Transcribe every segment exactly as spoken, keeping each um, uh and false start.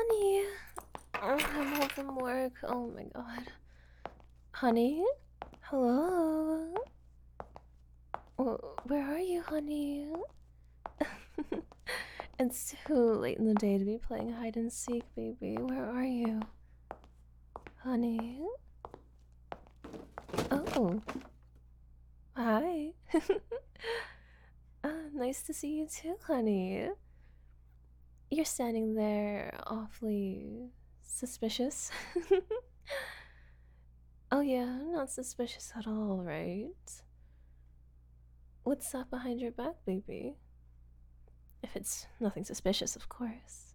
Honey, oh, I'm home from work. Oh my god. Honey? Hello? Wh- Where are you, honey? It's too late in the day to be playing hide and seek, baby. Where are you? Honey? Oh. Hi. uh, nice to see you too, honey. You're standing there awfully suspicious. Oh, yeah, not suspicious at all, right? What's that behind your back, baby? If it's nothing suspicious, of course.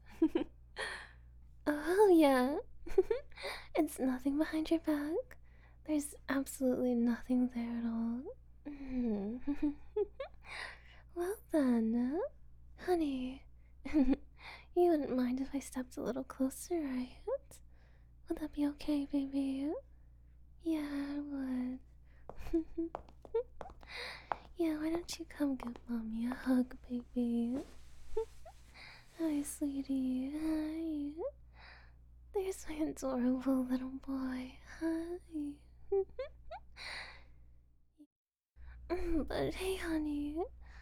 Oh, yeah. It's nothing behind your back. There's absolutely nothing there at all. Mm. Well, then, uh, honey, you wouldn't mind if I stepped a little closer, right? Would that be okay, baby? Yeah, I would. Yeah, why don't you come give mommy a hug, baby? Hi, sweetie. Hi. There's my adorable little boy. Hi. But hey, honey.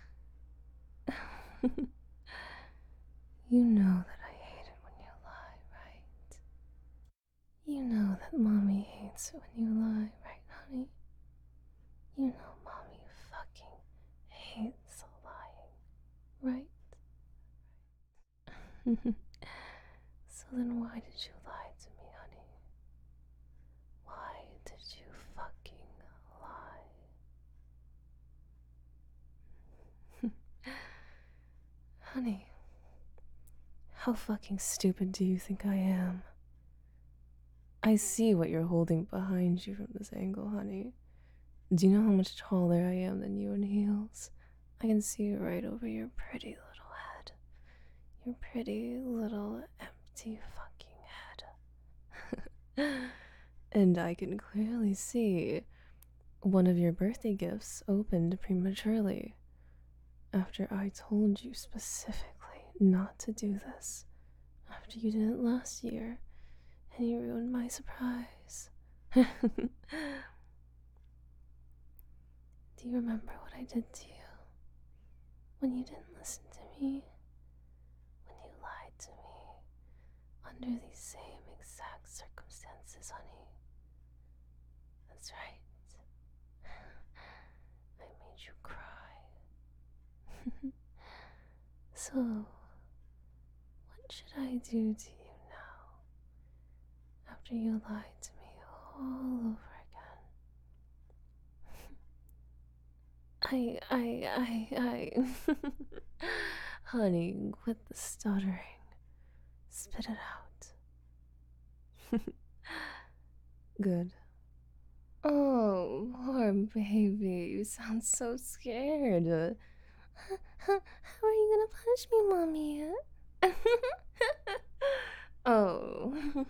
You know that I hate it when you lie, right? You know that mommy hates it when you lie, right, honey? You know mommy fucking hates lying, right? So then why did you lie to me, honey? Why did you fucking lie? Honey, how fucking stupid do you think I am? I see what you're holding behind you from this angle, honey. Do you know how much taller I am than you in heels? I can see right over your pretty little head. Your pretty little empty fucking head. And I can clearly see one of your birthday gifts opened prematurely after I told you specifically not to do this. After you did it last year and you ruined my surprise. Do you remember what I did to you? When you didn't listen to me? When you lied to me? Under these same exact circumstances, honey. That's right. I made you cry. So, what should I do to you now? After you lied to me all over again? I, I, I, I. Honey, quit the stuttering. Spit it out. Good. Oh, poor baby. You sound so scared. How are you gonna punish me, mommy? Oh.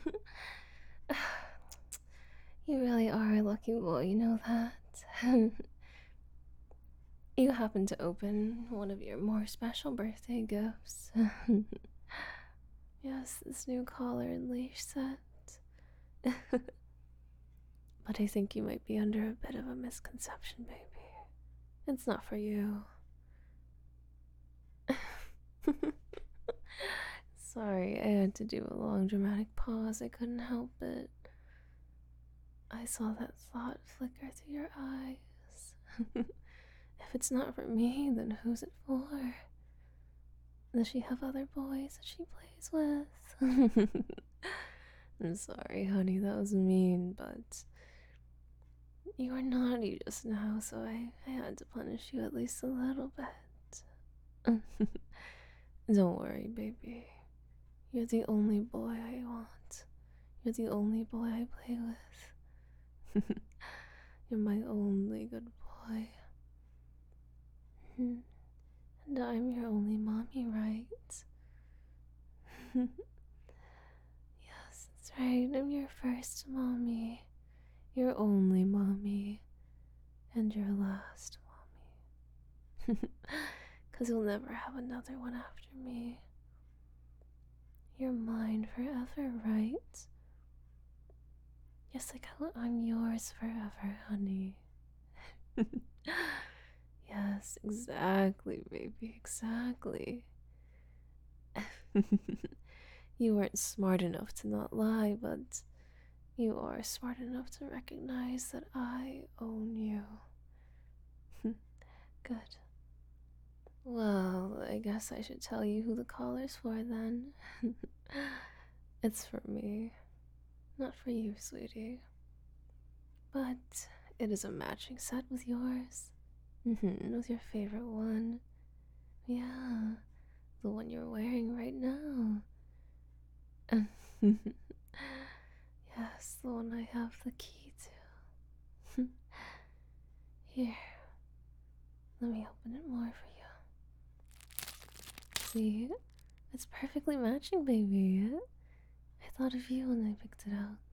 You really are a lucky boy, you know that? You happen to open one of your more special birthday gifts. Yes, this new collar and leash set. But I think you might be under a bit of a misconception, baby. It's not for you. Sorry, I had to do a long dramatic pause. I couldn't help it. I saw that thought flicker through your eyes. If it's not for me, then who's it for? Does she have other boys that she plays with? I'm sorry, honey, that was mean, but you were naughty just now, so I, I had to punish you at least a little bit. Don't worry, baby. You're the only boy I want. You're the only boy I play with. You're my only good boy. And I'm your only mommy, right? Yes, that's right. I'm your first mommy, your only mommy, and your last mommy. Because you'll never have another one after me. You're mine mine forever, right? Just like how I'm yours forever, honey. Yes, exactly, baby, exactly. You weren't smart enough to not lie, but you are smart enough to recognize that I own you. Good. Well, I guess I should tell you who the collar's for then. It's for me, not for you, sweetie. But it is a matching set with yours. Mm-hmm, with your favorite one. Yeah, the one you're wearing right now. Yes, the one I have the key to. Here, let me open it more for you. See? It's perfectly matching, baby. I thought of you when I picked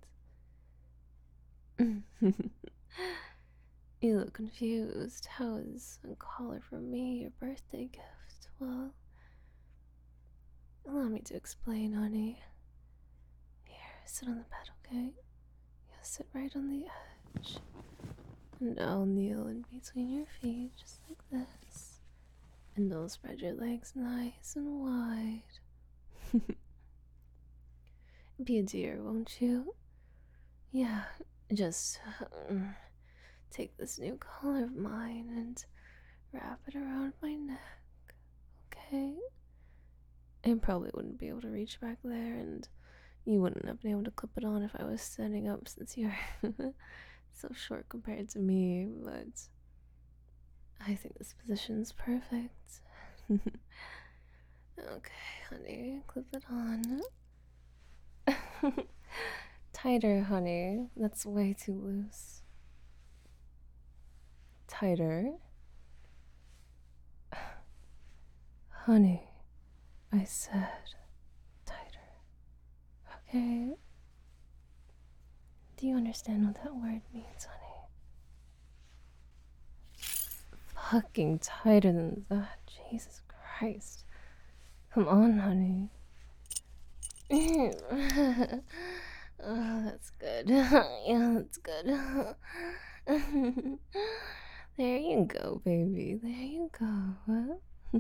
it out. You look confused. How is a collar from me your birthday gift? Well, allow me to explain, honey. Here, sit on the bed, okay? Yeah, sit right on the edge. And I'll kneel in between your feet, just like this. And I'll spread your legs nice and wide. Be a dear, won't you? Yeah, just um, take this new collar of mine and wrap it around my neck, okay? I probably wouldn't be able to reach back there, and you wouldn't have been able to clip it on if I was standing up since you're so short compared to me, but I think this position's perfect. Okay, honey, clip it on. Tighter, honey. That's way too loose. Tighter. Honey, I said tighter. Okay? Do you understand what that word means, honey? Fucking tighter than that. Jesus Christ. Come on, honey. Oh, that's good. Yeah, that's good. There you go, baby. There you go.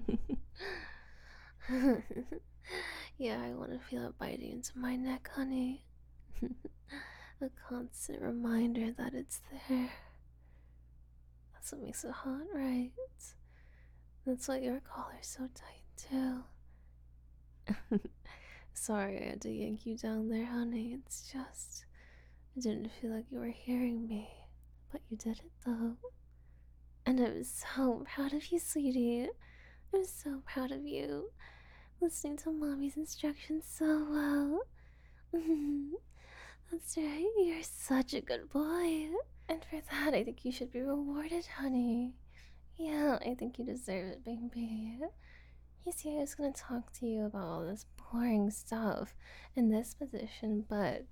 Yeah, I want to feel it biting into my neck, honey. A constant reminder that it's there. That's what makes it hot, right? That's why your collar's so tight, too. Sorry I had to yank you down there, honey. It's just, I didn't feel like you were hearing me. But you did it, though. And I'm so proud of you, sweetie. I'm so proud of you. Listening to Mommy's instructions so well. That's right, you're such a good boy. And for that, I think you should be rewarded, honey. Yeah, I think you deserve it, baby. You see, I was gonna talk to you about all this boring stuff in this position, but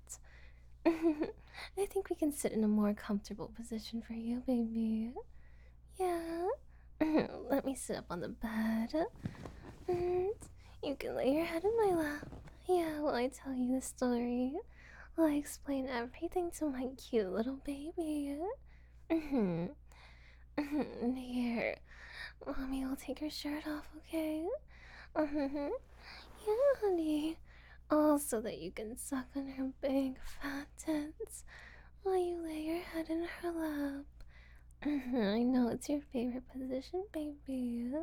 I think we can sit in a more comfortable position for you, baby. Yeah. Let me sit up on the bed. And you can lay your head in my lap. Yeah, while I tell you the story. While I explain everything to my cute little baby. Here, Mommy will take her shirt off, okay? Uh-huh. Yeah, honey. All so that you can suck on her big fat tits while you lay your head in her lap. I know it's your favorite position, baby.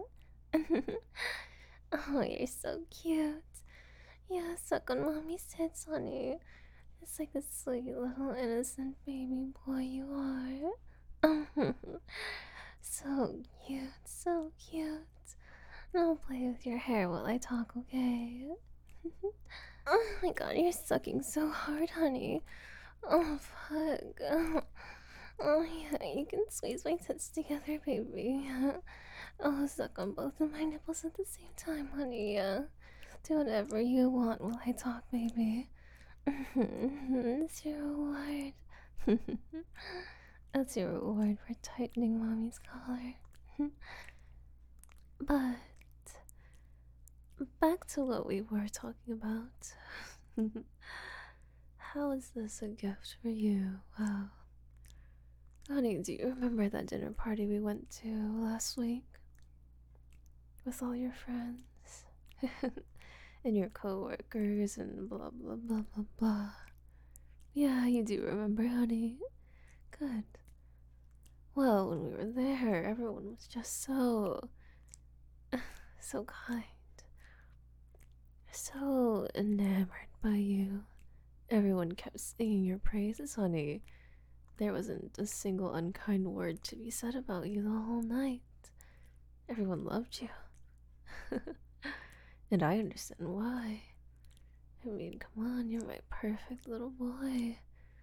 Oh, you're so cute. Yeah, suck on Mommy's tits, honey. It's like the sweet little innocent baby boy you are. So cute, so cute. I'll play with your hair while I talk, okay? Oh my god, you're sucking so hard, honey. Oh, fuck. Oh, oh yeah, you can squeeze my tits together, baby. Oh, suck on both of my nipples at the same time, honey. Yeah. Do whatever you want while I talk, baby. It's your reward. That's your reward for tightening Mommy's collar. But back to what we were talking about. How is this a gift for you? Wow. Honey, do you remember that dinner party we went to last week with all your friends? And your coworkers and blah blah blah blah blah. Yeah, you do remember, honey. Good. Well, when we were there, everyone was just so, so kind, so enamored by you. Everyone kept singing your praises, honey. There wasn't a single unkind word to be said about you the whole night. Everyone loved you. And I understand why. I mean, come on, you're my perfect little boy.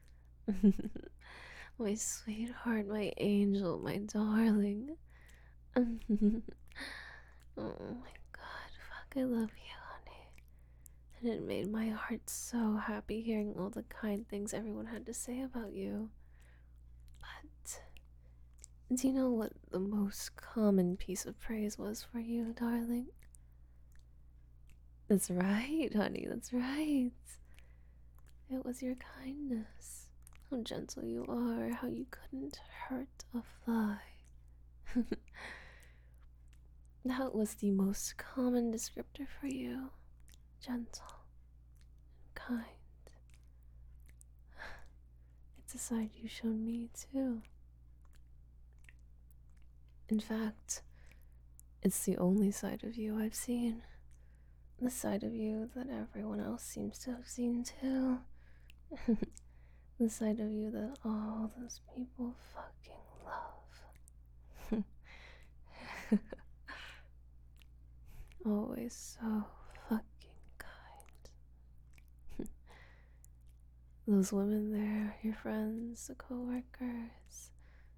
My sweetheart, my angel, my darling. Oh my god, fuck, I love you, honey. And it made my heart so happy hearing all the kind things everyone had to say about you. But do you know what the most common piece of praise was for you, darling? That's right, honey, that's right. It was your kindness. How gentle you are, how you couldn't hurt a fly. That was the most common descriptor for you. Gentle and kind. It's a side you showed me too. In fact, it's the only side of you I've seen. The side of you that everyone else seems to have seen too. The side of you that all those people fucking love. Always so fucking kind. Those women there, your friends, the co-workers,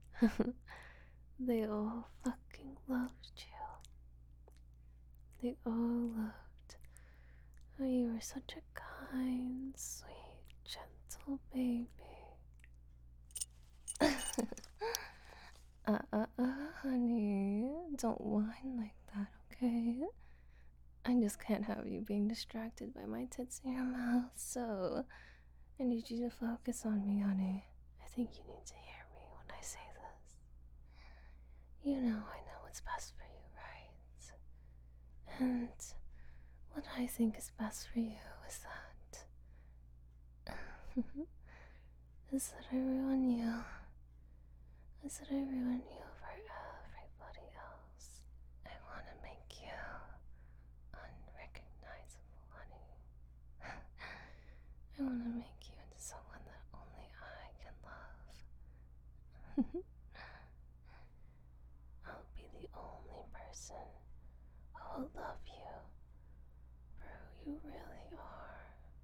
they all fucking loved you. They all loved how you were such a kind, sweet, gentle baby. uh, uh, uh, honey, don't whine like that, okay? I just can't have you being distracted by my tits in your mouth, so I need you to focus on me, honey. I think you need to hear me when I say this. You know I know what's best for you, right? And what I think is best for you is that... is that I ruin you. Is that I ruin you for everybody else. I want to make you unrecognizable, honey. I want to make you into someone that only I can love. I'll be the only person who will love you for who you really are,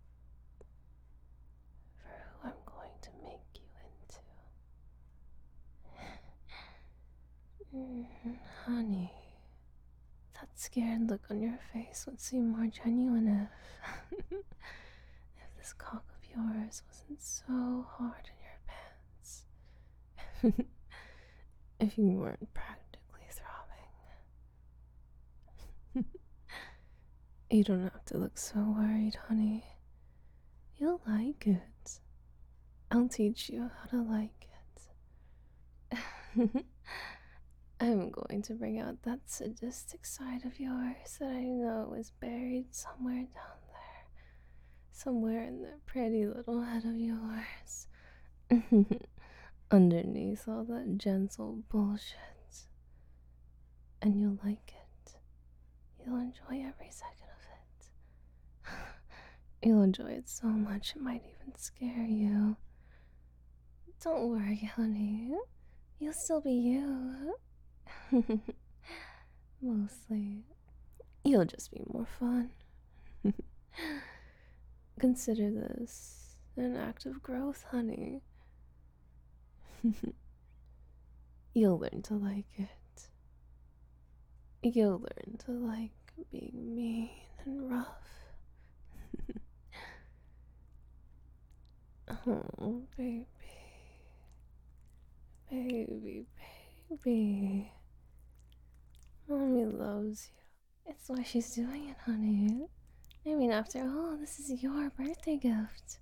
for who I'm going to make you into. Mm, honey, that scared look on your face would seem more genuine if, if this cock of yours wasn't so hard in your pants. If you weren't practically throbbing. You don't have to look so worried, honey. You'll like it. I'll teach you how to like it. I'm going to bring out that sadistic side of yours that I know is buried somewhere down there. Somewhere in that pretty little head of yours. Underneath all that gentle bullshit. And you'll like it. You'll enjoy every second of it. You'll enjoy it so much it might even scare you. Don't worry, honey. You'll still be you. Mostly. You'll just be more fun. Consider this an act of growth, honey. You'll learn to like it. You'll learn to like being mean and rough. Oh, baby. Baby, baby. Mommy loves you. It's why she's doing it, honey. I mean, after all, this is your birthday gift.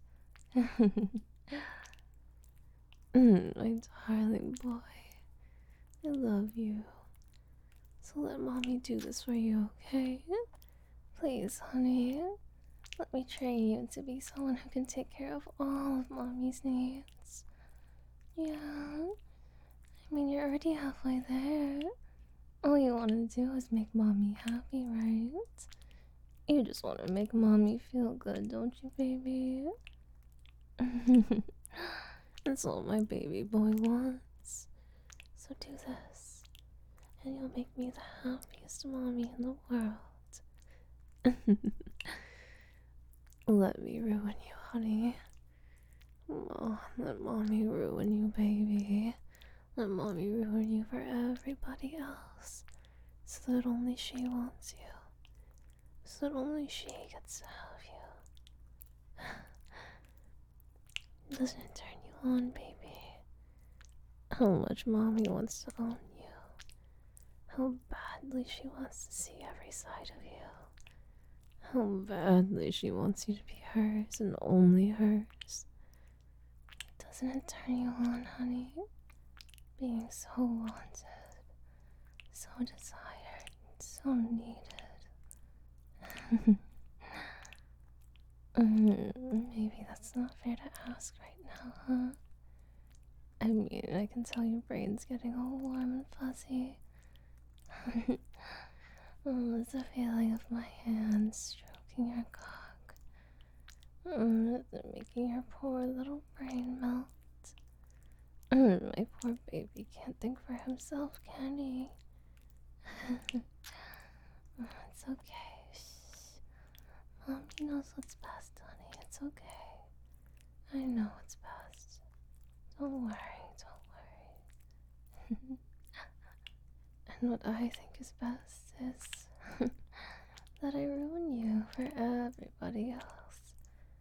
Mm, my darling boy. I love you. So let mommy do this for you, okay? Please, honey. Let me train you to be someone who can take care of all of mommy's needs. Yeah. I mean, you're already halfway there. All you want to do is make mommy happy, right? You just want to make mommy feel good, don't you, baby? That's all my baby boy wants. So do this, and you'll make me the happiest mommy in the world. Let me ruin you, honey. Oh, let mommy ruin you, baby. Let mommy ruin you for everybody else, so that only she wants you, so that only she gets to have you. Doesn't it turn you on, baby? How much mommy wants to own you. How badly she wants to see every side of you. How badly she wants you to be hers and only hers. Doesn't it turn you on, honey? Being so wanted, so desired, so needed. Mm, maybe that's not fair to ask right now, huh? I mean, I can tell your brain's getting all warm and fuzzy. Oh, it's the feeling of my hands stroking your cock. Mm, it's making your poor little brain melt. Mm, my poor baby can't think for himself, can he? Oh, it's okay. Shh. Mommy knows what's best, honey. It's okay. I know what's best. Don't worry, don't worry. And what I think is best is that I ruin you for everybody else.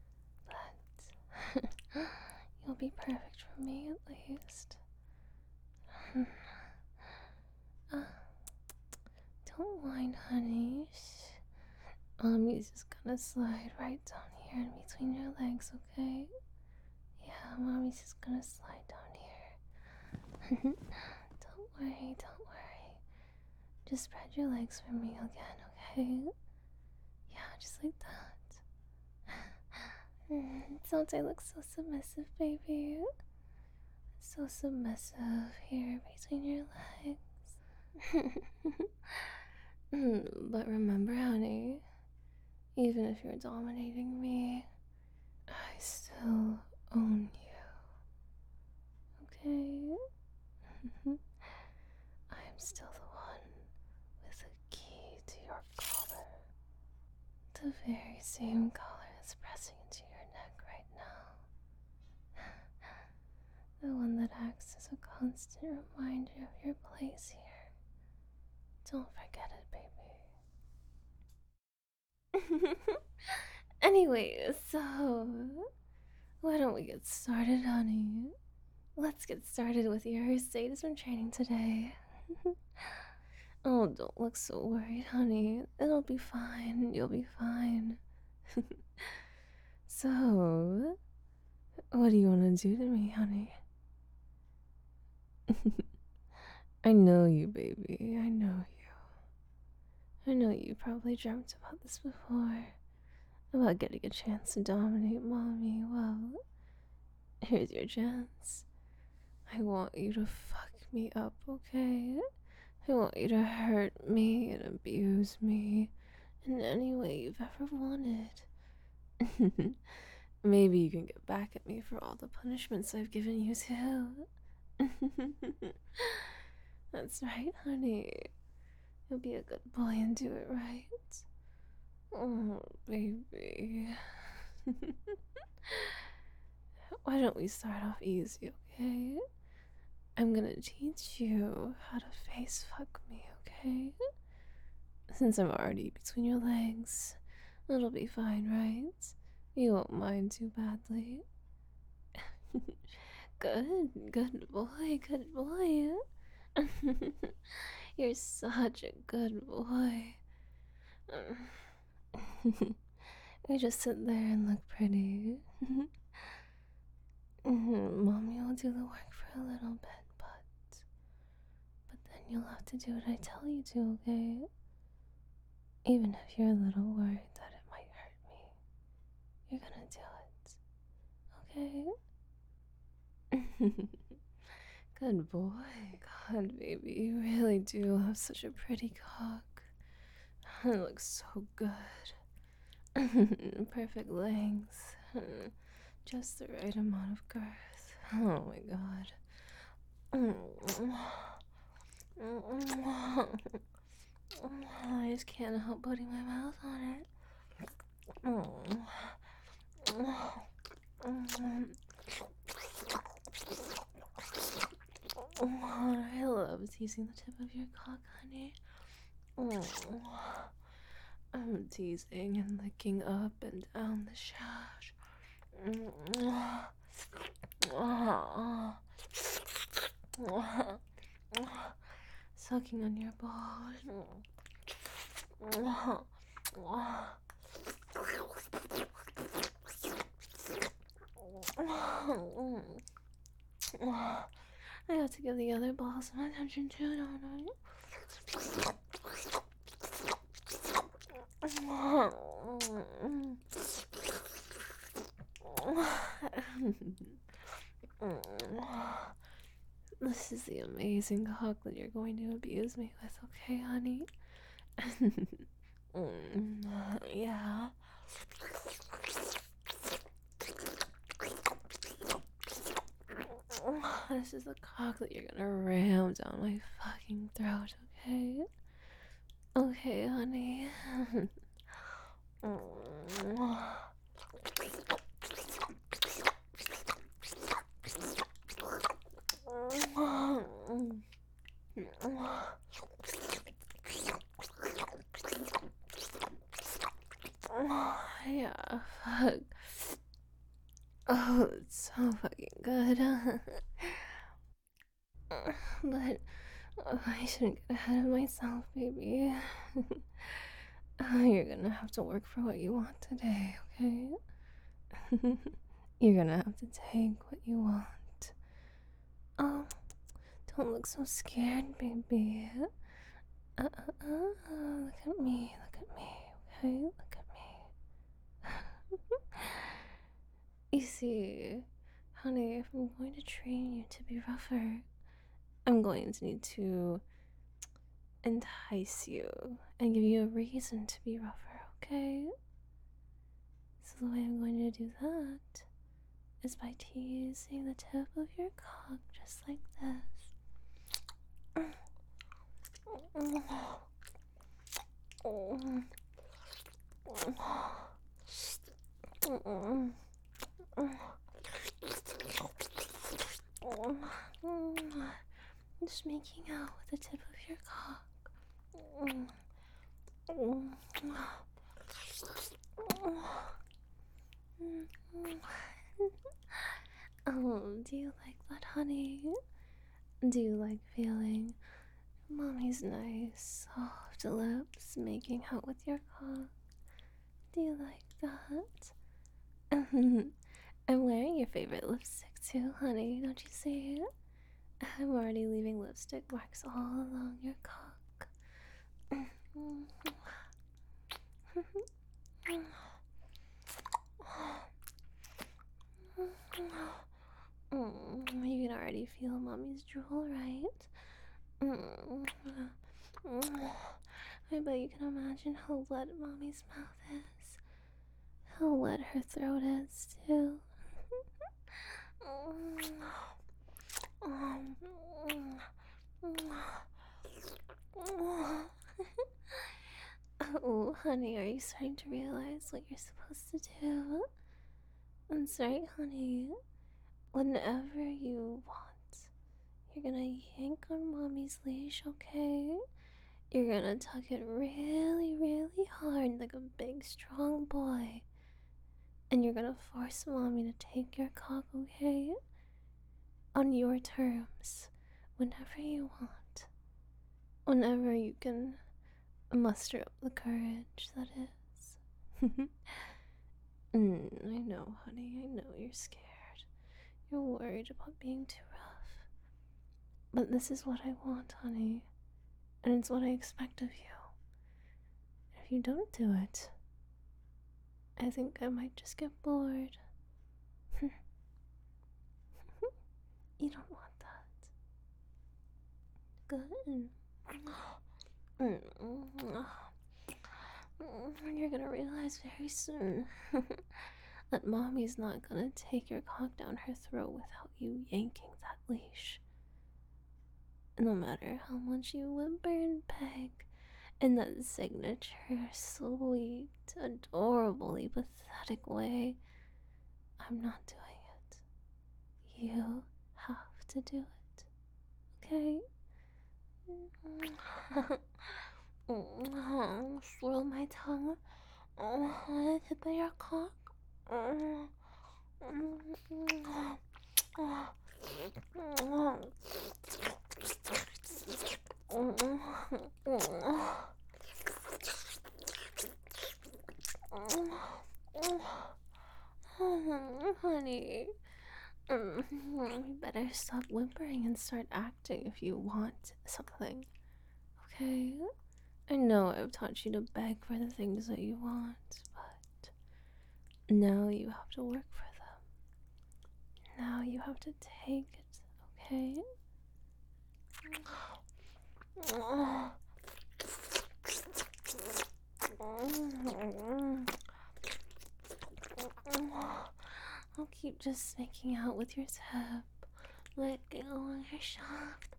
But you'll be perfect for me at least. uh, don't mind, honey. Shh. Mommy's just gonna slide right down here in between your legs, okay? Yeah, mommy's just gonna slide down here. Don't worry, don't worry. Just spread your legs for me again, okay? Yeah, just like that. Mm, don't I look so submissive, baby? So submissive here between your legs. Mm, but remember, honey, even if you're dominating me, I still own you, okay? I am still the one with the key to your collar. The very same collar that's pressing into your neck right now. The one that acts as a constant reminder of your place here. Don't forget it, baby. Anyway, so why don't we get started, honey? Let's get started with your sadism training today. Oh, don't look so worried, honey. It'll be fine. You'll be fine. So, what do you want to do to me, honey? I know you, baby. I know you. I know you probably dreamt about this before. About getting a chance to dominate mommy. Well, here's your chance. I want you to fuck me up, okay? I want you to hurt me and abuse me in any way you've ever wanted. Maybe you can get back at me for all the punishments I've given you, too. That's right, honey. You'll be a good boy and do it right. Oh, baby. Why don't we start off easy, okay? I'm gonna teach you how to face fuck me, okay? Since I'm already between your legs, it'll be fine, right? You won't mind too badly. Good, good boy, good boy. You're such a good boy. You just sit there and look pretty. Mhm, Mommy will do the work for a little bit, but but then you'll have to do what I tell you to, okay? Even if you're a little worried that it might hurt me, you're gonna do it, okay? Good boy. God, baby, you really do have such a pretty cock. It looks so good. Perfect length. Just the right amount of girth. Oh my god. I just can't help putting my mouth on it. I love teasing the tip of your cock, honey. I'm teasing and licking up and down the shaft. Sucking on your balls. I have to give the other balls some attention too, don't I? This is the amazing cock that you're going to abuse me with, okay, honey? Yeah. This is the cock that you're gonna ram down my fucking throat, okay? Okay, honey. Yeah, fuck. Oh, it's so fucking good. But oh, I shouldn't get ahead of myself, baby. You're gonna have to work for what you want today, okay? You're gonna have to take what you want. Oh, don't look so scared, baby. Uh, uh, uh, look at me, look at me, okay? Look at me. You see, honey, if I'm going to train you to be rougher, I'm going to need to entice you and give you a reason to be rougher, okay? So the way I'm going to do that is by teasing the tip of your cock just like this. Just making out with the tip of your cock. Oh, do you like that, honey? Do you like feeling Mommy's nice, soft lips making out with your cock? Do you like that? I'm wearing your favorite lipstick too, honey. Don't you see? I'm already leaving lipstick marks all along your cock. You can already feel Mommy's drool, right? I bet you can imagine how wet Mommy's mouth is. How wet her throat is, too. Oh, honey, are you starting to realize what you're supposed to do? That's right, honey. Whenever you want, you're gonna yank on Mommy's leash, okay? You're gonna tuck it really, really hard like a big, strong boy. And you're gonna force Mommy to take your cock, okay? On your terms. Whenever you want. Whenever you can muster up the courage, that is. Mm, I know, honey. I know you're scared. You're worried about being too rough. But this is what I want, honey. And it's what I expect of you. If you don't do it, I think I might just get bored. You don't want that. Good. You're gonna realize very soon that mommy's not gonna take your cock down her throat without you yanking that leash. No matter how much you whimper and beg in that signature, sweet, adorably pathetic way, I'm not doing it. You have to do it, okay? Swirl my tongue on the tip of your cock. Honey, you better stop whimpering and start acting if you want something, okay? I know I've taught you to beg for the things that you want, but now you have to work for them. Now you have to take it, okay? I'll keep just making out with your tip, licking along your shaft.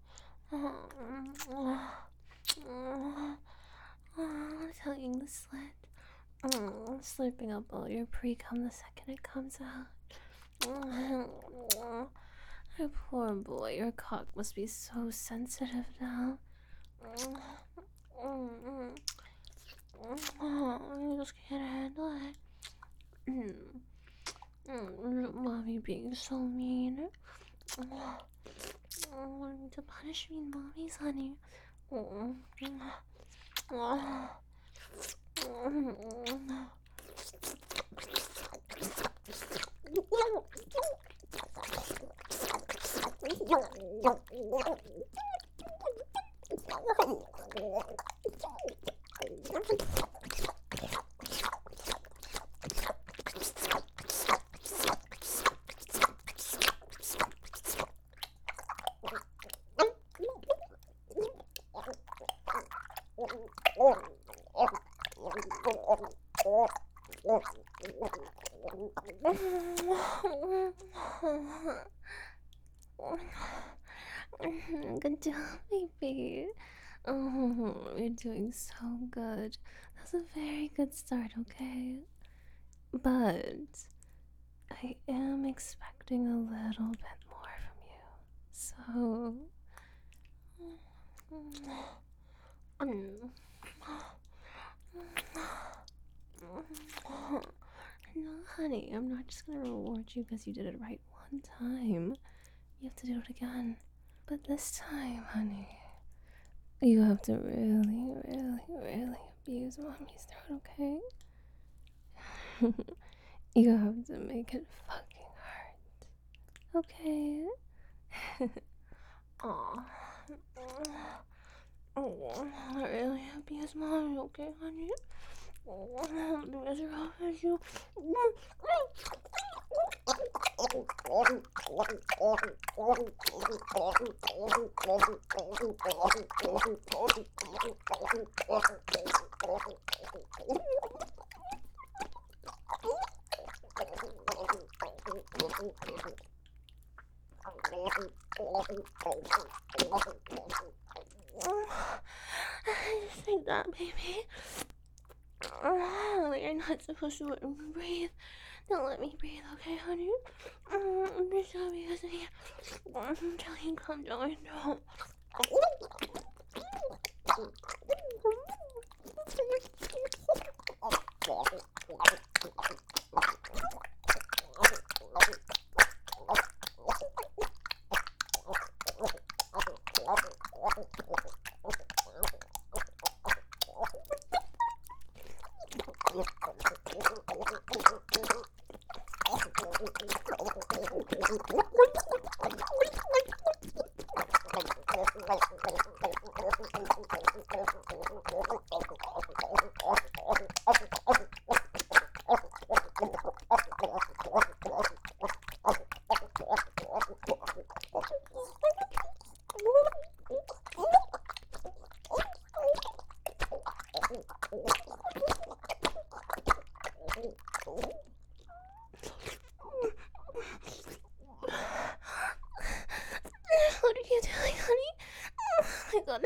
Tugging the slit, slurping up all your pre-cum the second it comes out. Oh, poor boy, your cock must be so sensitive now. I just can't handle it. Mommy being so mean. To punish mean mommies, honey. Good job, baby. Oh, you're doing so good. That's a very good start, okay? But I am expecting a little bit more from you. So. No, honey, I'm not just gonna reward you because you did it right one time. You have to do it again. But this time, honey, you have to really, really, really abuse mommy's throat, okay? You have to make it fucking hurt. Okay? Aw. Oh, I really abuse mommy, okay, honey? Oh, do as rough as you. Just like that, baby. Oh, you're not supposed to let me breathe. Don't let me breathe, okay, honey? I'm just so because of you. Until you come down my throat. What are you doing, honey? Oh my god.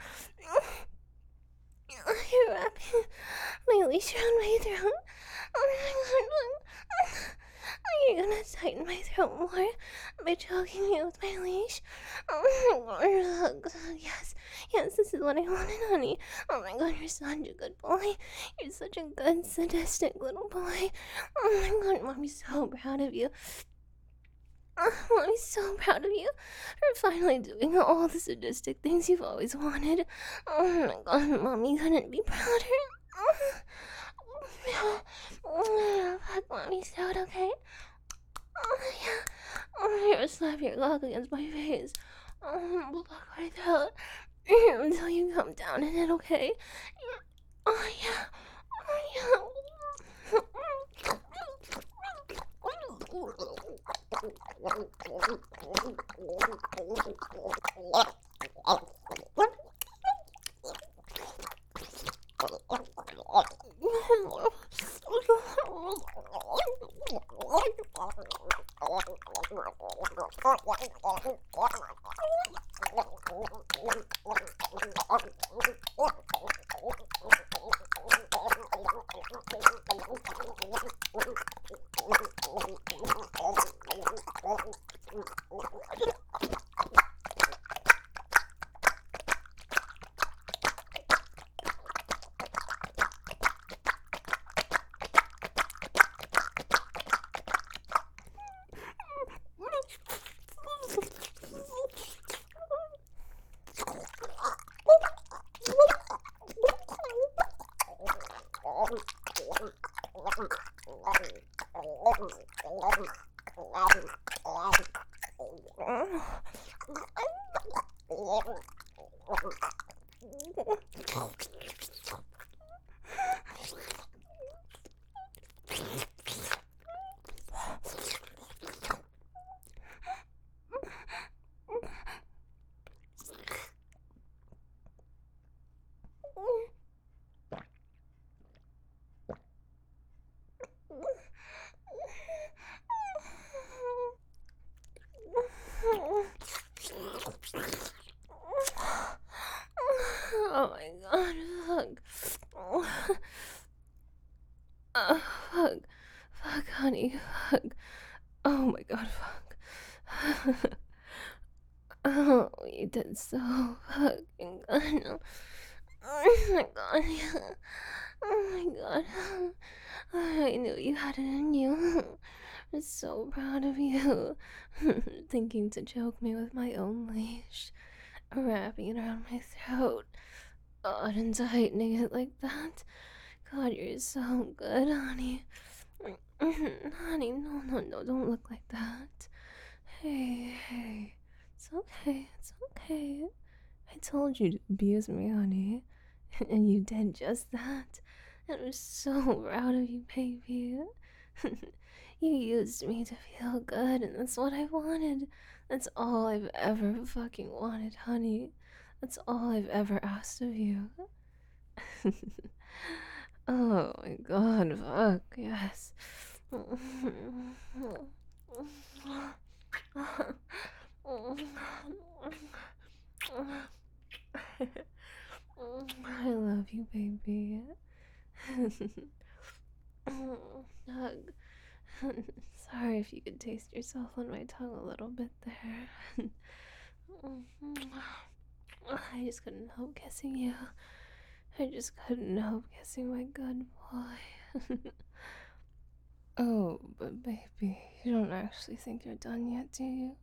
You're wrapping my leash around my throat. Oh my god. Are you gonna tighten my throat more by choking me with my leash? Oh my god. Yes. Yes, this is what I wanted, honey. Oh my god, you're such a good boy. You're such a good, sadistic little boy. Oh my god, mommy's so proud of you. Oh, I'm so proud of you for finally doing all the sadistic things you've always wanted. Oh my god, mommy couldn't be prouder. Oh, oh, fuck mommy's throat, okay? Oh, yeah. Oh, here, slap your cock against my face. Oh, fuck my throat. Until you come down in it, okay? Oh, yeah. Oh, yeah. Oh my god, fuck. Oh, uh, fuck. Fuck, honey, fuck. Oh my god, fuck. Oh, you did so fucking good. Oh my god, yeah. Oh my god. I knew you had it in you. I'm so proud of you. Thinking to choke me with my own leash, wrapping it around my throat, oh, and tightening it like that. God, you're so good, honey. Honey, no, no, no, don't look like that. Hey, hey. It's okay, it's okay. I told you to abuse me, honey. And you did just that. And I'm so proud of you, baby. You used me to feel good, and that's what I wanted. That's all I've ever fucking wanted, honey. That's all I've ever asked of you. Oh my god, fuck, yes. I love you, baby. Hug. Sorry if you could taste yourself on my tongue a little bit there. I just couldn't help kissing you. I just couldn't help kissing my good boy. Oh, but baby, you don't actually think you're done yet, do you?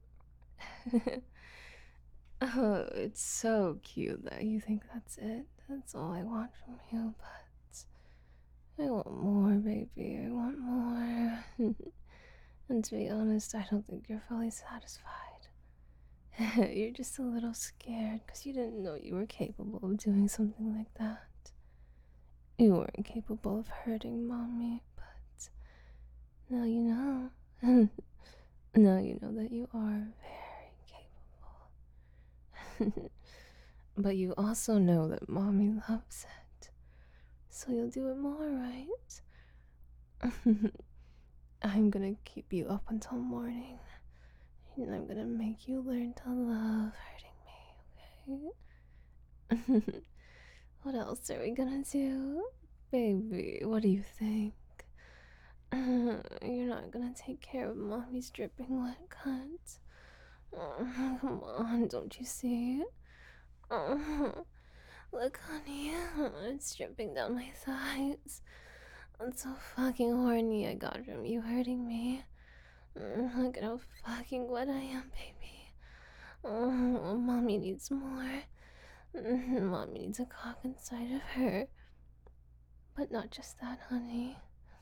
Oh, it's so cute that you think that's it. That's all I want from you, but I want more, baby. I want more. And to be honest, I don't think you're fully satisfied. You're just a little scared because you didn't know you were capable of doing something like that. You weren't capable of hurting mommy, but now you know. Now you know that you are very capable. But you also know that mommy loves it. So you'll do it more, right? I'm gonna keep you up until morning. And I'm gonna make you learn to love hurting me, okay? What else are we gonna do? Baby, what do you think? Uh, you're not gonna take care of mommy's dripping wet cut? Oh, come on, don't you see? Oh, look, honey, it's dripping down my thighs. I'm so fucking horny I got from you hurting me. Look at how fucking wet I am, baby. Oh, mommy needs more. Mommy needs a cock inside of her. But not just that, honey.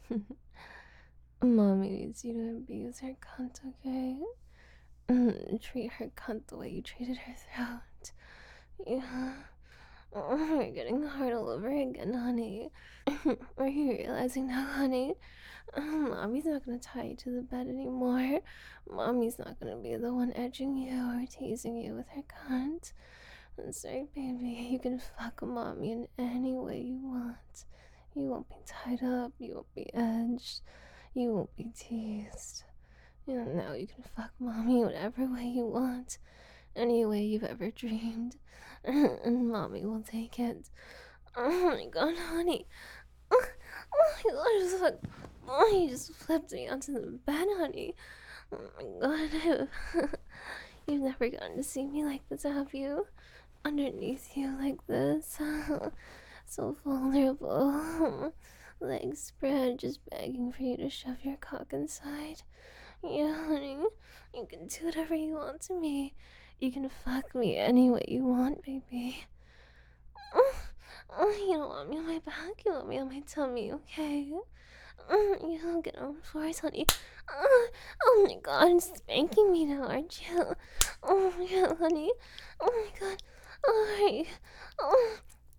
Mommy needs you to abuse her cunt, okay? Treat her cunt the way you treated her throat. Yeah. Oh, you're getting hard all over again, honey. Are you realizing now, honey? Mommy's not gonna tie you to the bed anymore. Mommy's not gonna be the one edging you or teasing you with her cunt. That's right, baby. You can fuck mommy in any way you want. You won't be tied up. You won't be edged. You won't be teased. You know, now you can fuck mommy whatever way you want. Any way you've ever dreamed. And mommy will take it. Oh my god, honey. Oh my god, just like, oh, you just flipped me onto the bed, honey. Oh my god. You've never gotten to see me like this, have you? Underneath you like this. So vulnerable. Legs spread, just begging for you to shove your cock inside. Yeah, honey. You can do whatever you want to me. You can fuck me any way you want, baby. Oh, oh, you don't want me on my back, you want me on my tummy, okay? Oh, you don't get on floors, honey. Oh, oh my god, spanking me now, aren't you? Oh my god, honey. Oh my god. Oh, oh.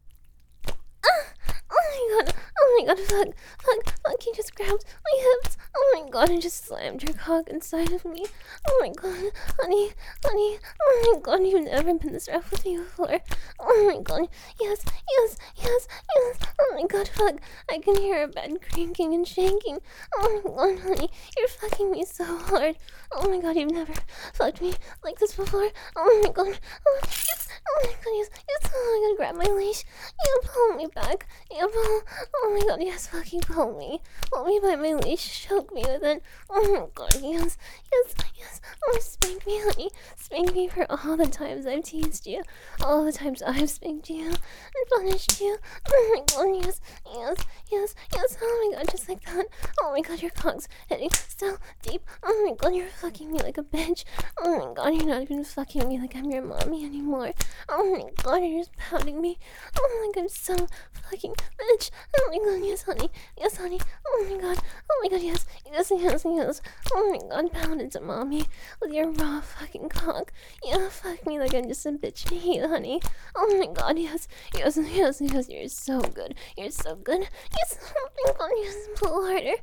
Oh my god, oh my god, fuck, fuck, fuck, you just grabbed my hips. Oh my god, and just slammed your cock inside of me. Oh my god, honey, honey, oh my god, you've never been this rough with me before. Oh my god, yes, yes, yes, yes. Oh my god, fuck, I can hear a bed creaking and shaking. Oh my god, honey, you're fucking me so hard. Oh my god, you've never fucked me like this before. Oh my god, oh, yes, oh my god, yes, yes, oh my god, grab my leash. You pull me back. You pull. Oh my god, yes, fucking pull me. Pull me by my leash, choke me with it. Oh my god, yes, yes, yes. Oh, spank me, honey. Spank me for all the times I've teased you. All the times I've spanked you and punished you. Oh my god, yes, yes, yes, yes. Oh my god, just like that. Oh my god, your cock's hitting so deep. Oh my god, you're fucking me like a bitch. Oh my god, you're not even fucking me like I'm your mommy anymore. Oh my god, you're just pounding me. Oh my god, I'm so fucking bitch. Oh my god, yes, honey. Yes, honey. Oh my god. Oh my god, yes. Yes, yes, yes. Oh my god, pound it to mommy with your raw fucking cock. Yeah, fuck me like I'm just a bitch to you, honey. Oh my god, yes. Yes, yes, yes. You're so good. You're so good. Yes, oh my god, yes. Pull harder.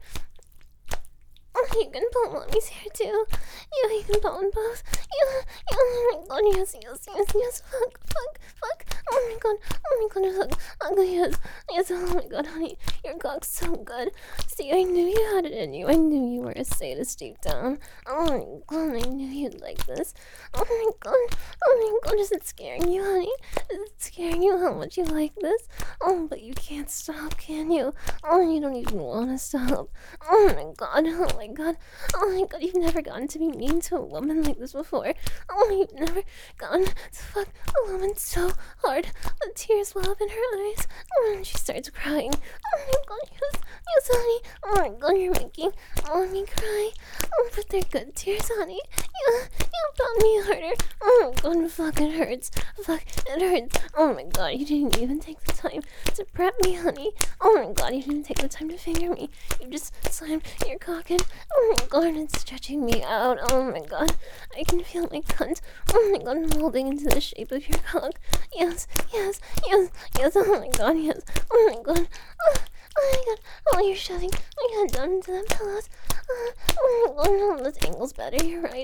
Oh, you can pull mommy's hair too. Yeah, you can pull them both. Yeah, yeah, oh my god, yes, yes, yes, yes. Fuck, fuck, fuck. Oh my god, oh my god, fuck. Oh yes, yes, oh my god, honey. Your cock's so good. See, I knew you had it in you. I knew you were a sadist deep down. Oh my god, I knew you'd like this. Oh my god, oh my god, is it scaring you, honey? Is it scaring you how much you like this? Oh, but you can't stop, can you? Oh, you don't even want to stop. Oh my god, oh my god, oh my god, you've never gotten to be mean to a woman like this before. Oh, you've never gotten to fuck a woman so hard that tears well up in her eyes. Oh, and she starts crying. Oh my god, yes, yes, honey. Oh my god, you're making mommy cry. Oh, but they're good tears, honey. You, you pound me harder. Oh my god, fuck, it hurts. Fuck, it hurts. Oh my god, you didn't even take the time to prep me, honey. Oh my god, you didn't take the time to finger me. You just slammed your cock in. Oh my god, it's stretching me out. Oh my god, I can feel my cunt. Oh my god, molding into the shape of your cock. Yes, yes, yes, yes. Oh my god, yes. Oh my god. Oh, oh my god. Oh, you're shoving my head down into the pillows. Uh, oh my god, no, this angle's better. You're right.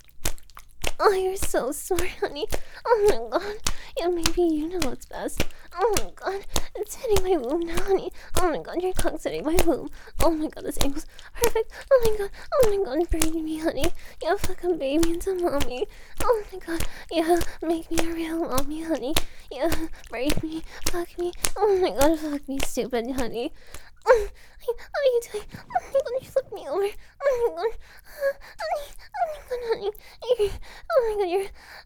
Oh, you're so smart, honey. Oh my god. Yeah, maybe you know what's best. Oh my god. It's hitting my womb now, honey. Oh my god, your cock's hitting my womb. Oh my god, this angle's perfect. Oh my god. Oh my god, breed me, honey. Yeah, fuck a baby into mommy. Oh my god. Yeah, make me a real mommy, honey. Yeah, breed me. Fuck me. Oh my god, fuck me, stupid, honey. Oh, what are you doing? Oh my god, you flipped me over. Oh my god. Uh, honey. Oh my god, honey. You're, oh my god, you're...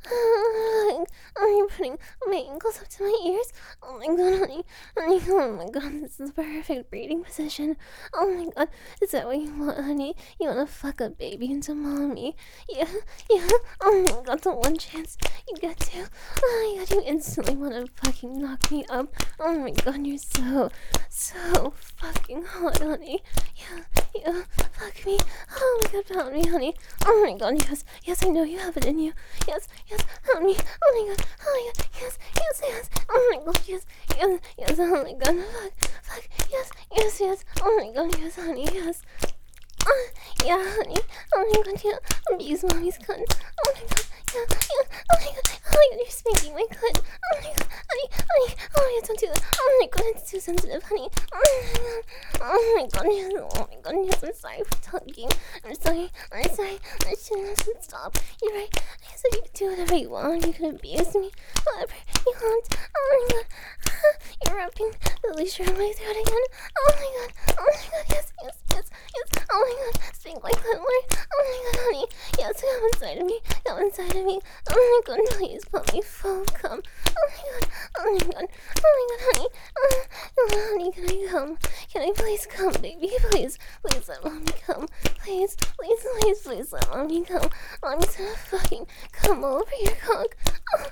Uh, oh, you're putting my ankles up to my ears. Oh my god, honey. Honey, oh my god, this is the perfect breeding position. Oh my god, is that what you want, honey? You want to fuck a baby into mommy? Yeah, yeah. Oh my god, the one chance you get to. Oh my god, you instantly want to fucking knock me up. Oh my god, you're so, so fucking hot, honey. Yeah, yeah, fuck me. Oh my god, pound me, honey. Oh my god, yes, yes, I know you have it in you. Yes, yes, pound me. Oh my god, oh my god, yes, yes, yes. Oh my god, yes, yes, yes. Oh my god, fuck, fuck, yes, yes, yes. Oh my god, yes, honey, yes. Uh, yeah, honey. Oh my god, yeah. Abuse mommy's cunt. Oh my god, yeah, yeah. Oh my god, oh my god, you're spanking my cunt. Oh my god, honey, honey. Oh my god, don't do that. Oh my god, it's too sensitive, honey. Oh my god, oh my god, yes. Oh my god, yes. I'm sorry for talking. I'm sorry. I'm sorry. I shouldn't have stopped. You're right. I said you could do whatever you want. You can abuse me. Whatever you want. Oh my god. You're wrapping the leash around my throat again. Oh my god. Oh my god, yes, yes, yes, yes. Oh my god, speak like that word. Oh my god, honey. Yes, come inside of me. Come inside of me. Oh my god, please put me full come. Oh my god. Oh my god. Oh my god, honey. Oh, oh, honey, can I come? Can I please come, baby? Please, please let mommy come. Please, please, please, please let mommy come. Mommy's gonna fucking come all over your cock. Oh,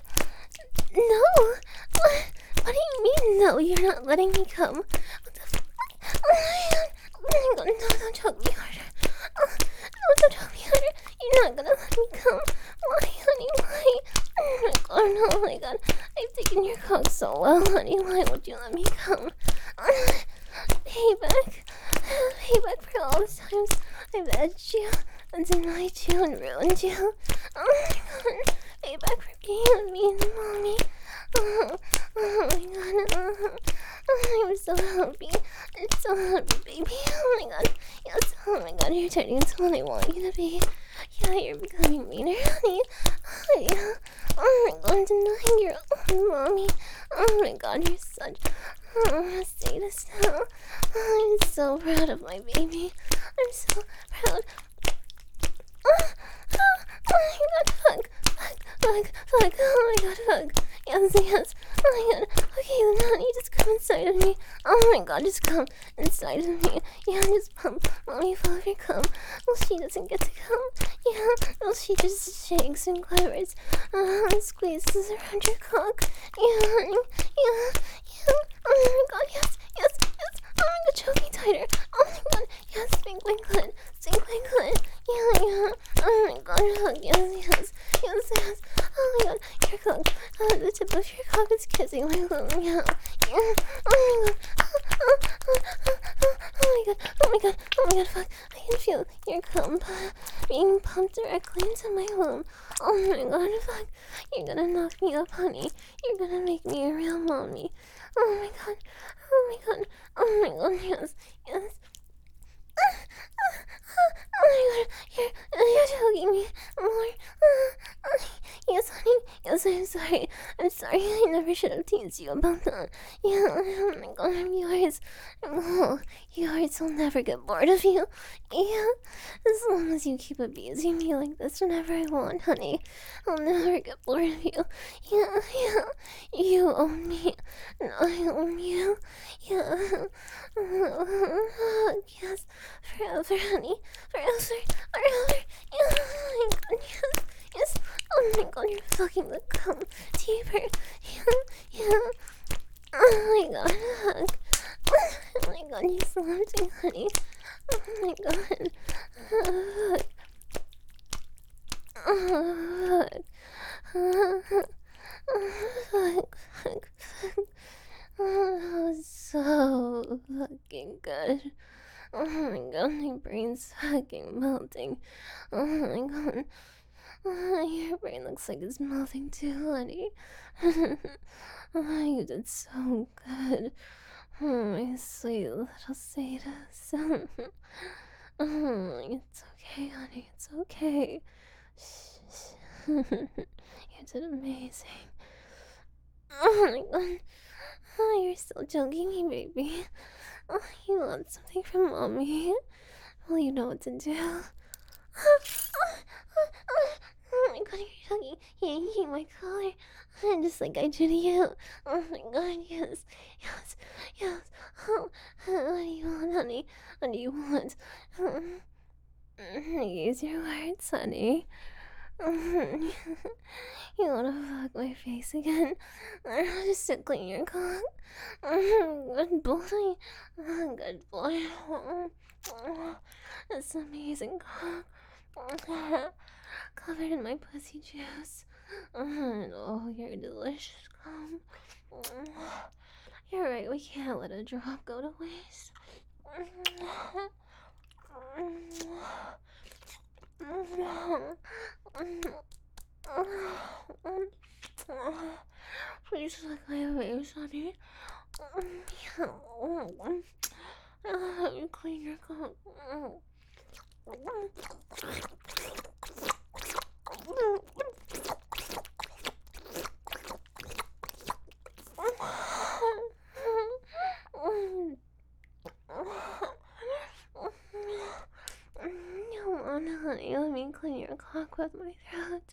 no. What? What do you mean, no? You're not letting me come. What the fuck? Oh my god. Oh my god, no, don't choke me harder. Oh, no, don't choke me harder. You're not gonna let me come. Why, honey, why? Oh my god, no, oh my god. I've taken your cock so well, honey. Why would you let me come? Uh, payback. Payback for all the times I've edged you and denied you and ruined you. Oh my god. Payback for being with me and mommy. Oh, oh my god. Oh, oh, I'm so happy. I'm so happy, baby. Oh my god. Yes. Oh my god, you're turning into what I want you to be. Yeah, you're becoming meaner, honey. Oh yeah. Oh my god, denying your own mommy. Oh my god, you're such oh, sadist now. Oh, I'm so proud of my baby. I'm so proud. Oh, oh, oh my god, fuck. Fuck, fuck, fuck. Oh my god, fuck. Yes, yes. Oh my god. Okay, then honey, just come inside of me. Oh my god, just come inside of me. Yeah, just pump mommy full of your cum. Well, she doesn't get to come. Yeah, well, she just shakes and quivers uh, and squeezes around your cock. Yeah, honey. Yeah, yeah. Oh my god, yes, yes, yes. Oh my god, choke me tighter. Oh my god, yes, spank my clit. Spank my clit. Yeah, yeah. Oh my god, hug, yes, yes. Yes, yes. Oh my god, your cock. Uh, the tip of your cock is kissing my womb. Yeah. Yeah. Oh my god. Oh, oh, oh, oh, oh, oh my god. Oh my god. Oh my god, fuck. I can feel your cum being pumped directly into my womb. Oh my god, fuck. You're gonna knock me up, honey. You're gonna make me a real mommy. Oh my god. Oh my god. Oh my god, yes. Yes. Uh, uh, uh, oh my god, you're, you're choking me more. Uh, uh, yes, honey. Yes, I'm sorry. I'm sorry. I never should have teased you about that. Yeah, oh my god, I'm yours. Oh, yours will never get bored of you. Yeah, as long as you keep abusing me like this whenever I want, honey, I'll never get bored of you. Yeah, yeah, you own me, and I own you. Yeah, yes, forever, honey, forever, forever. Yeah, oh my god, yes, yes. Oh my god, you're fucking become deeper. Yeah, yeah. Oh my god, hug. Oh my god, you slapped me, honey. Oh my god. Hug. Oh, hug. Hug, hug, hug. Oh, that was so fucking good. Oh my god, my brain's fucking melting. Oh my god. Oh, your brain looks like it's melting too, honey. Oh, you did so good. Oh, my sweet little sadist. Oh, it's okay, honey. It's okay. You did amazing. Oh my god. Oh, you're still joking me, baby. Oh, you want something from mommy? Well, you know what to do. Oh my god, you're talking, yanking my collar, just like I do to you. Oh my god, yes, yes, yes. Oh, what do you want, honey? What do you want? Use your words, honey. You wanna fuck my face again? I'm just tickling your cock. Good boy. Good boy. That's amazing cock. Covered in my pussy juice. Oh, you're delicious, cum. You're right, we can't let a drop go to waste. Please suck my face, honey. I'll help you clean your cock. Come on, honey, let me clean your cock with my throat.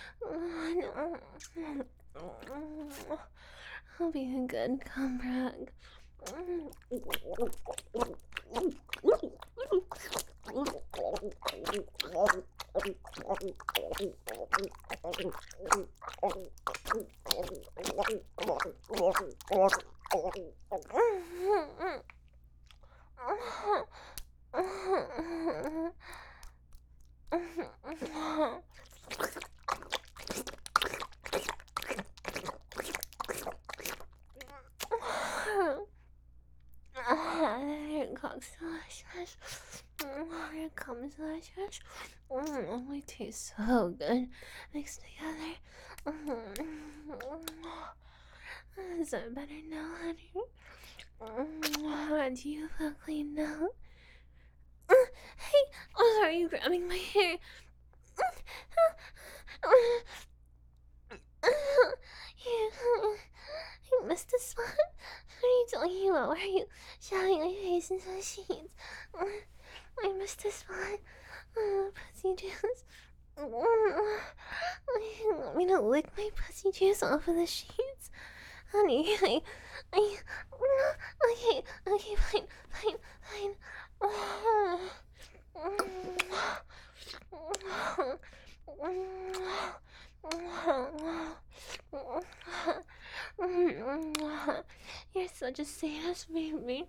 I'll be a good cum rag. Your cock's delicious. Your cum's delicious. Oh, we taste so good mixed together. Is that better now, honey? Do you feel clean now? Hey, oh, sorry, you grabbing my hair. You missed the spot. What are you talking about? Why are you shoving my face into the sheets? I missed the spot. Oh, pussy juice. You want me to lick my pussy juice off of the sheets? Honey, I... I... Okay, okay, fine, fine, fine. You're such a sadist, baby.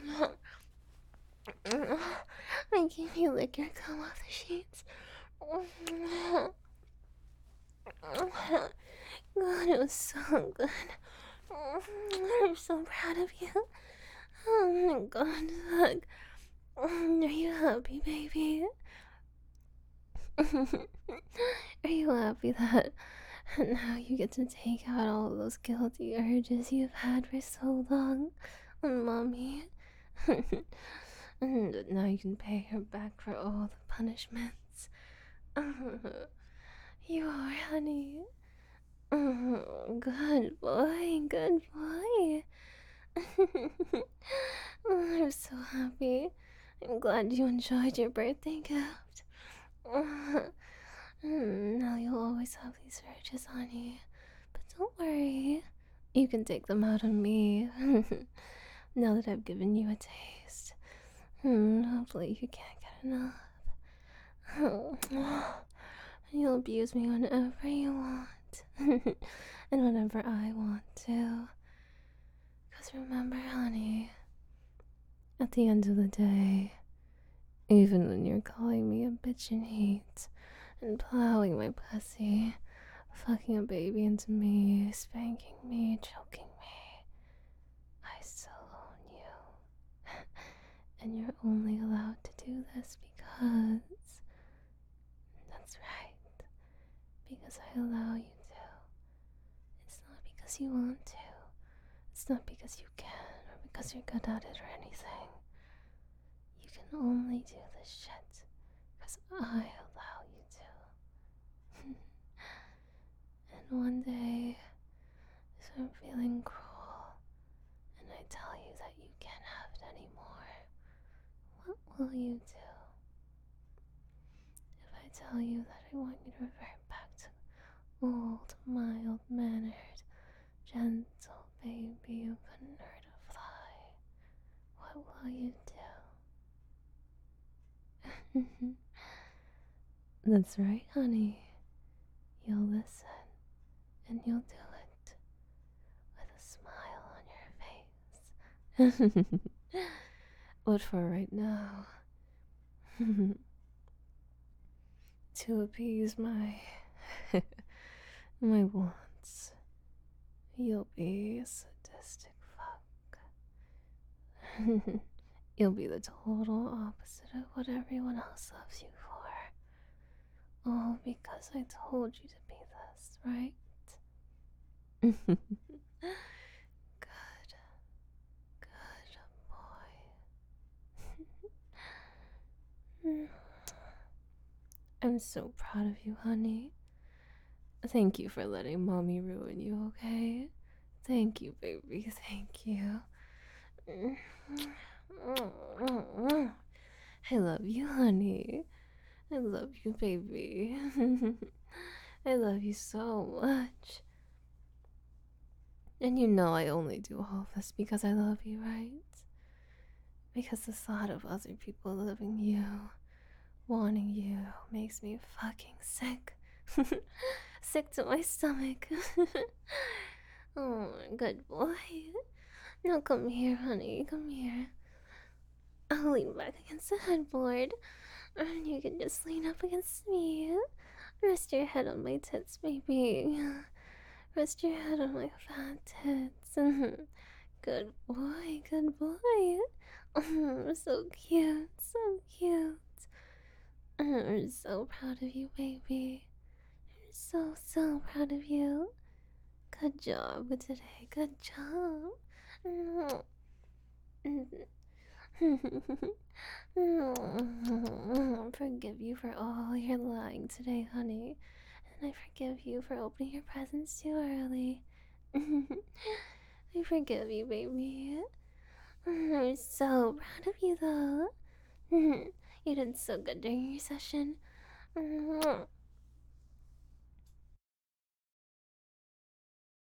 I gave you lick your cum off the sheets. God, it was so good. I'm so proud of you. Oh my god, look. Are you happy, baby? Are you happy that now you get to take out all those guilty urges you've had for so long on mommy? And now you can pay her back for all the punishments. You are, honey. Oh, good boy, good boy. Oh, I'm so happy. I'm glad you enjoyed your birthday gift. Mm, now you'll always have these urges, honey. But don't worry, you can take them out on me. Now that I've given you a taste, hmm, hopefully you can't get enough. And you'll abuse me whenever you want, and whenever I want to. Because remember, honey, at the end of the day, even when you're calling me a bitch in heat and plowing my pussy, fucking a baby into me, spanking me, choking me, I still own you. And you're only allowed to do this because. That's right. Because I allow you to. It's not because you want to. It's not because you can or because you're good at it or anything. You can only do this shit because I allow you to. And one day, if I'm feeling cruel and I tell you that you can't have it anymore, what will you do? If I tell you that I want you to revert back to old, mild mannered, gentle baby who couldn't hurt a fly, what will you do? That's right, honey. You'll listen, and you'll do it with a smile on your face. But for right now, to appease my my wants, you'll be a sadistic fuck. You'll be the total opposite of what everyone else loves you for. All because I told you to be this, right? Good. Good boy. I'm so proud of you, honey. Thank you for letting mommy ruin you, okay? Thank you, baby. Thank you. I love you, honey. I love you, baby. I love you so much. And you know I only do all this because I love you, right? Because the thought of other people loving you, wanting you, makes me fucking sick. Sick to my stomach. Oh, good boy. Now come here, honey. Come here. I'll lean back against the headboard. And you can just lean up against me. Rest your head on my tits, baby. Rest your head on my fat tits. Good boy, good boy. Oh, so cute, so cute. I'm so proud of you, baby. I'm so, so proud of you. Good job today, good job. I forgive you for all your lying today, honey. And I forgive you for opening your presents too early. I forgive you, baby. I'm so proud of you, though. You did so good during your session.